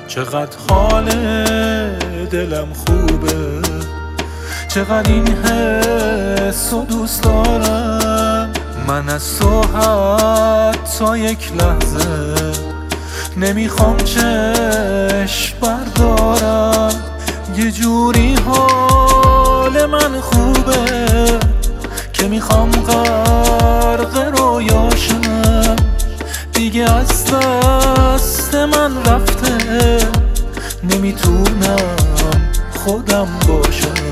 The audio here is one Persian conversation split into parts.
چقدر حال دلم خوبه، چقدر این حس رو دوست دارم. من از تو حتی یک لحظه نمیخوام چشم بردارم. یه جوری حال من خوبه که میخوام غرق رویاشم. دیگه از دست من رفته، نمیتونم خودم باشم.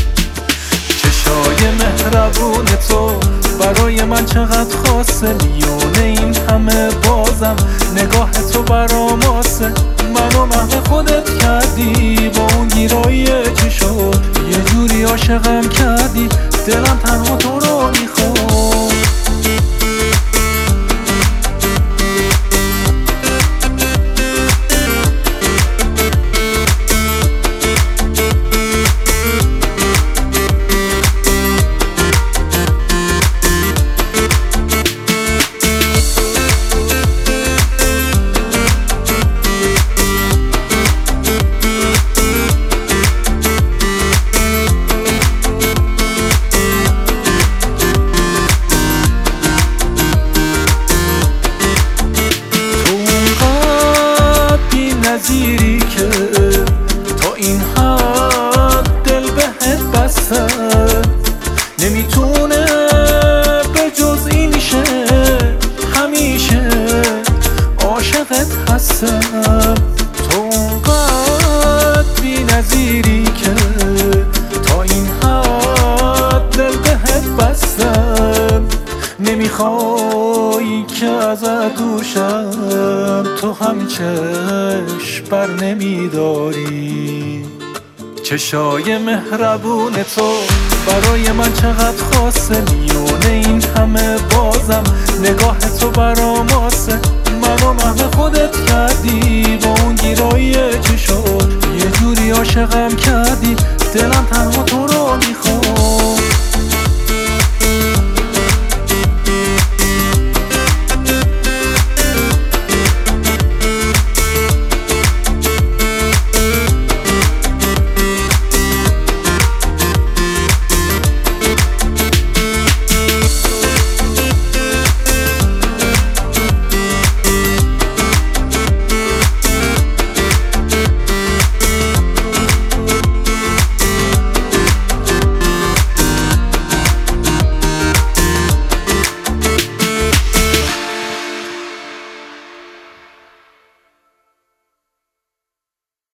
چشای مهربون تو برای من چقدر خاصه، میونه این همه بازم نگاه تو برام واسه. منو محو خودت کردی با اون گیرایی چشات، یه جوری عاشقم کردی دلم تنها تو رو میخواد. نظیری که تا این حد دل بهت بسته، نمیتونه به جز این شه. همیشه عاشقت هستم. تو اونقدر بی نظیری که تا این حد دل بهت بستم. نمیخوای که ازت دور شم، تو هم چشم بر نمیداری. چشای مهربون تو برای من چقدر خاصه، میونه این همه بازم نگاه تو برام واسه. منو محو خودت کردی با اون گیرایی چشات، یه جوری عاشقم کردی دلم تنها تو رو میخواد.